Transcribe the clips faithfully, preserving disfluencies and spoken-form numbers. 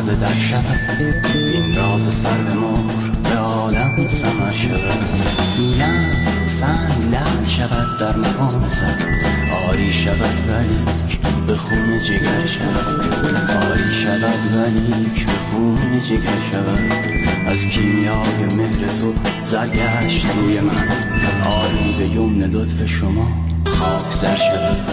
لحظه در شود این راز سر به مهر به عالم سمر شود. لعل سنگ لعل شود در مقام سر آری شود ولیک به خون جگر شود. آری شود ولیک به خون جگر شود. از کیمیای مهر تو زرگشت روی من آری به یمن لطف شما خاک سر شود.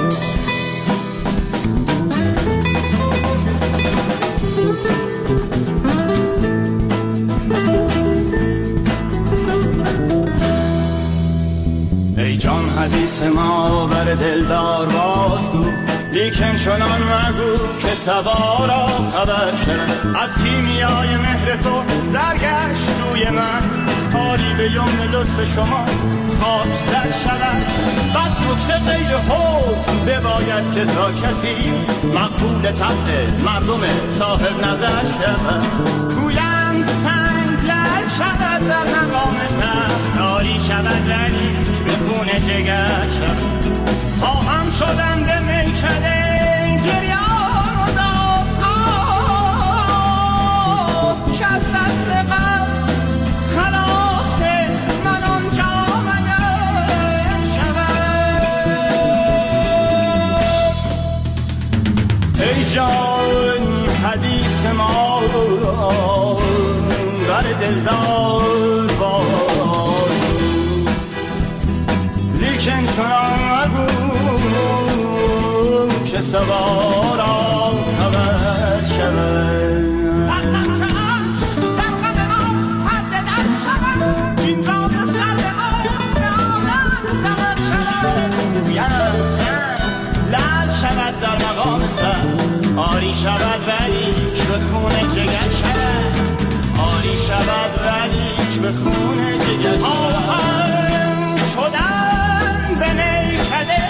ای جان حدیث ما بر دلدار بازگو لیکن چنان مگو که سوارا خبر شد. از کیمیای مهر تو زرگشت روی من آری به یمن لطف شما خاک سر شود. بس نکته غیر حسن بباید که تا کسی مقبول طبع مردم صاحب نظر شود. گویند سنگ لعل شود در مقام سر آری شود ولی به خون جگر شود. خواهم شدم به میکده گریان و داد خواب که از دست من خلاص من آنجا مگر شود. ای جان حدیث ما بر دلدار باز لیکن چنان مگو که سوارا خبر شود. وقتم که عشق در قلب ما حد در شود این راز سر به آن به آنم سمر شود. گوید سر لعل شود در مقام سر آری شود ولیک به خون جگر شود. آری شود ولیک به خون جگر شود. شدن به میکده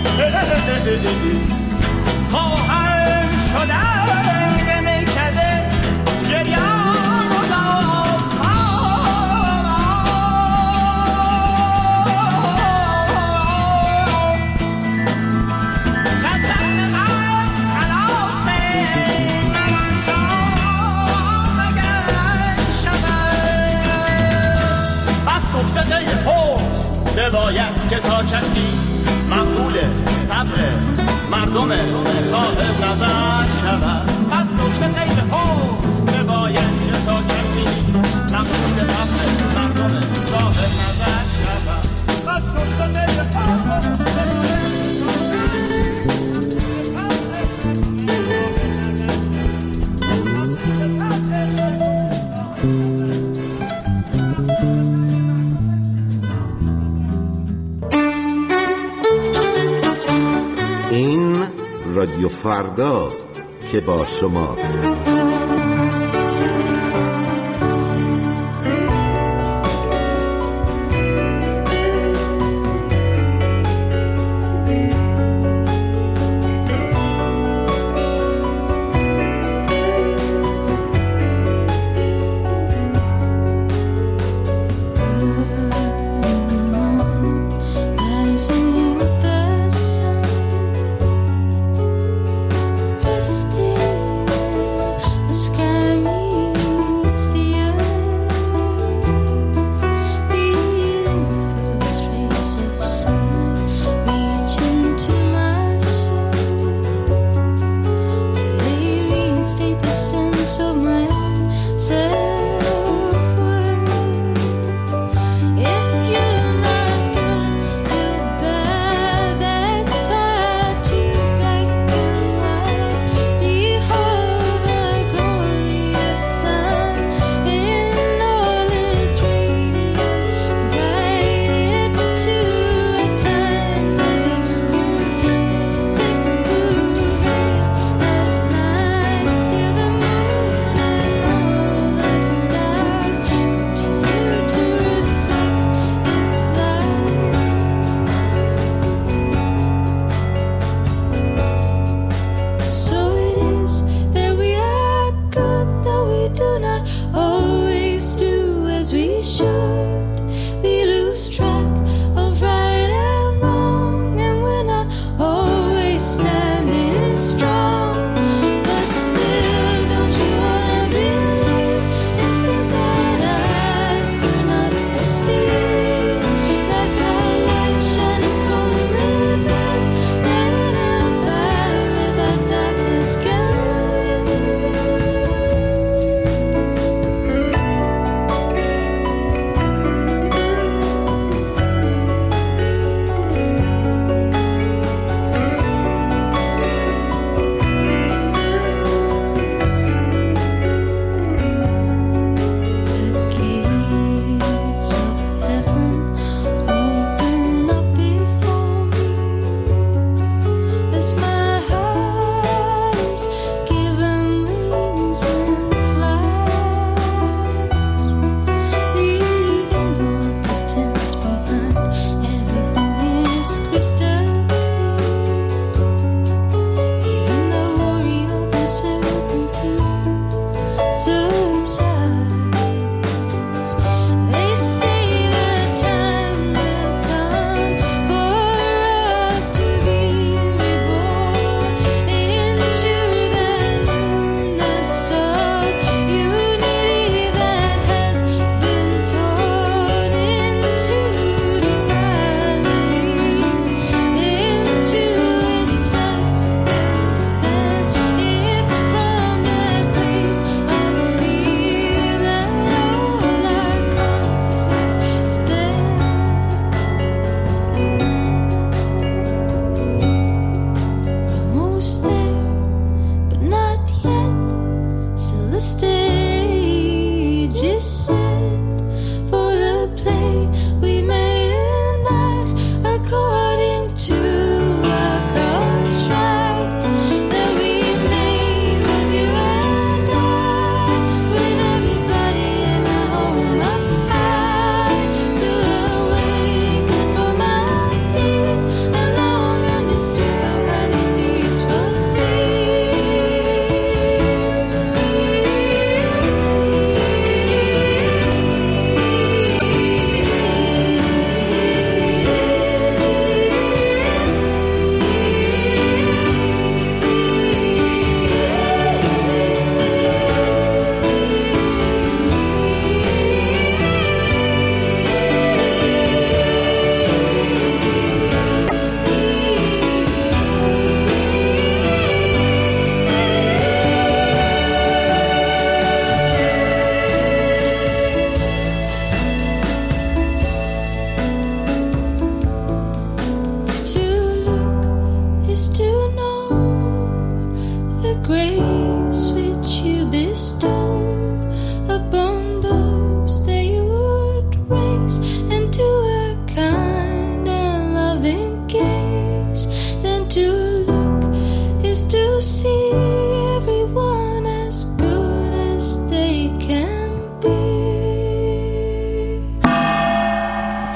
خواهم شدن به میکده گریان و داد خواب نزدن من خلاص من آنجا مگر شود. بس نکته غیر حسن بباید که تا کسی مقبول طبع مردم صاحب نظر شود. پس نکته غیر حسن بباید که تا کسی مقبول طبع مردم صاحب نظر شود. پس نکته غیر این رادیو فرداست که با شماست.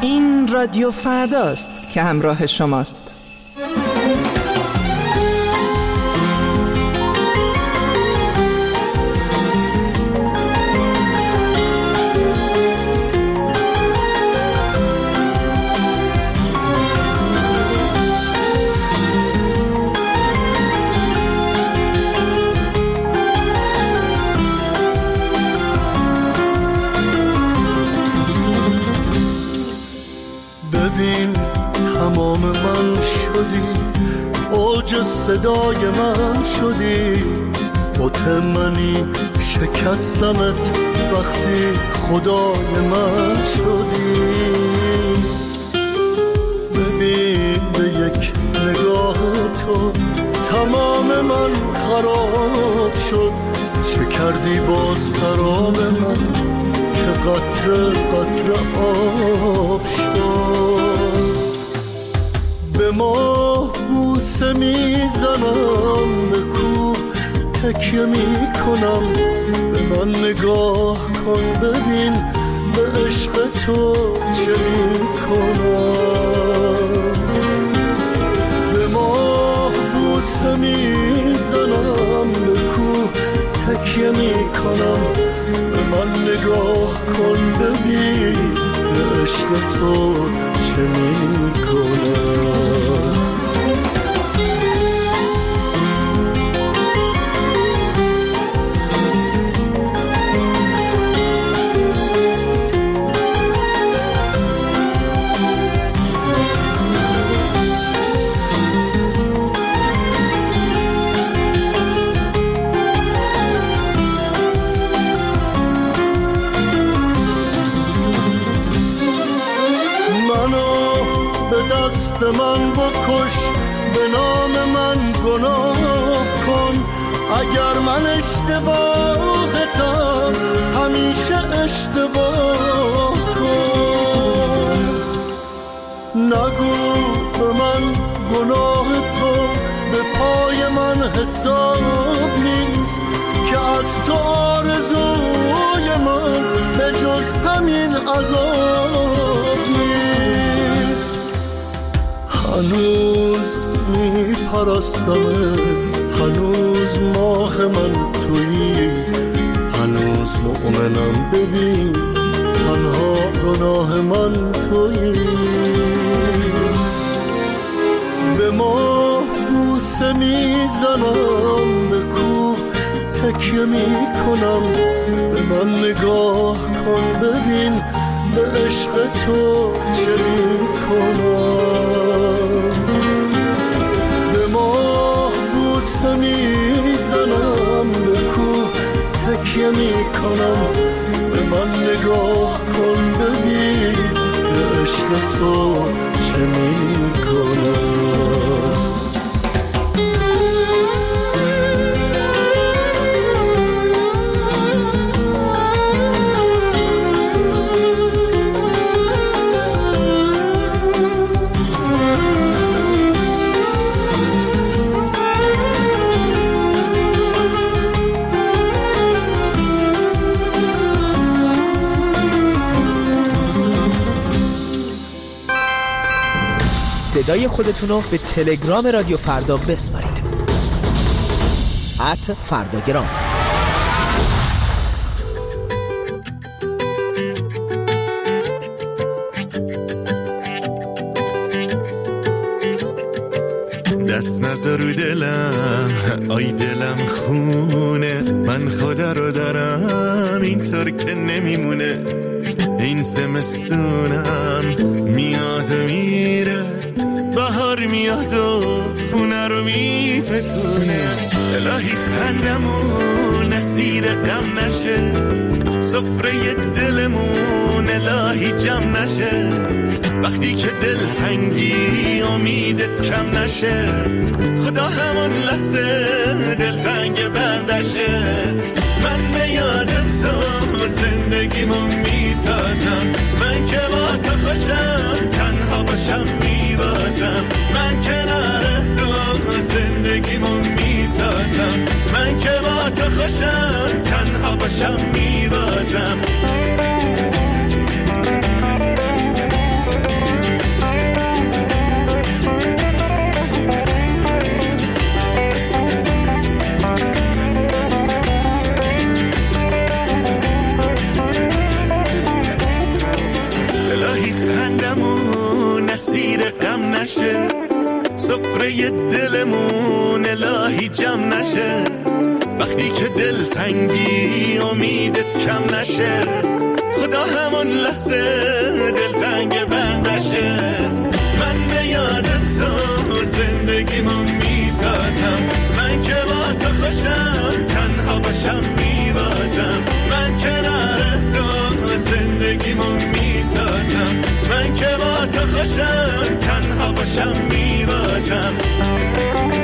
این رادیو فرداست که همراه شماست. صدای من شدی، مطمئنی شکستمت وقتی خدای من شدی. ببین به یک نگاه تو تمام من خراب شد، شکردی با سراب من که قطره قطره آب شد. به ما بوسه میزنم، به کوه تکیه میکنم، به من نگاه کن ببین به عشق تو چه میکنم. به ما بوسه میزنم، به کوه تکیه میکنم، به من نگاه کن ببین به عشق تو چه میکنم. من بکش، به نام من گناه کن، اگر من اشتباهتم همیشه اشتباه کن. نگو به من گناه تو به پای من حساب نیست، که از تو آرزوی من به جز همین عذاب نیست. هنوز میپرستمت، هنوز ماه من تویی، هنوز مؤمنم ببین تنها گناه من تویی. به ما بوسه میزنم، به کوه تکیه میکنم، به من نگاه کن ببین به عشق تو چه میکنم. به ما بوسه میزنم، به کوه تکیه میکنم، به من نگاه کن ببین به عشق تو چه میکنم. صدای خودتون رو به تلگرام رادیو فردا بسپارید. ات فرداگرام. دست نذار رو دلم، آی دلم خونه، من خدا رو دارم اینطور که نمیمونه. این زمستونم میاد و میره، بهار میاد و خونه رو میتکونه. الهی خندمون اسیر غم نشه، سفره دلمون الهی جمع نشه. وقتی که دل تنگی امیدت کم نشه، خدا همون لحظه دل تنگ بردشه. من به یادت تو زندگیمو میسازم، من که با تو خوشم تنها باشم میبازم. من کنار تو زندگیمو میسازم، من که با تو خوشم تنها باشم میبازم. اسیر غم نشه، سفره دلمون الهی جمع نشه، وقتی که دل تنگی امیدت کم نشه، خدا همون لحظه دل تنگ بند نشه. من به یادت تو زندگیمو میسازم، من که با تو خوشم تنها باشم میبازم، من کنار تو زندگیمو میسازم، من که با تو خوشم تنها باشم میبازم.